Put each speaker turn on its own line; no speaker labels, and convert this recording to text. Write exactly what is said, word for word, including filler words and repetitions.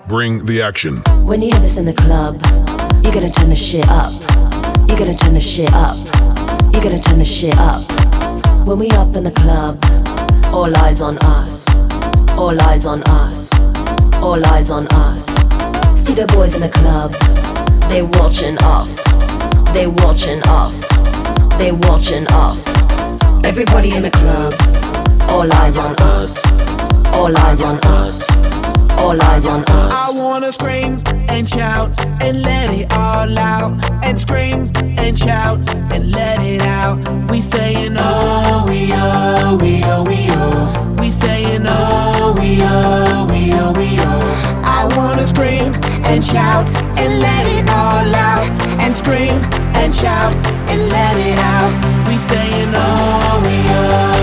bring the action.
When you hear this in the club, you gotta turn the shit up. You gotta turn the shit up. You gotta turn the shit up. When we up in the club, all eyes on us. All eyes on us. All eyes on us. See the boys in the club, they watching us. They watching us. They watching us. Everybody in the club, all eyes on us. All eyes on us. All eyes on us.
I wanna scream and shout and let it all out. And scream and shout and let it out. We saying oh, we oh, we oh, we oh. We saying oh, we oh, we oh, we oh. I wanna scream and shout and let it all out. And scream and shout and let it out. We saying oh, we oh.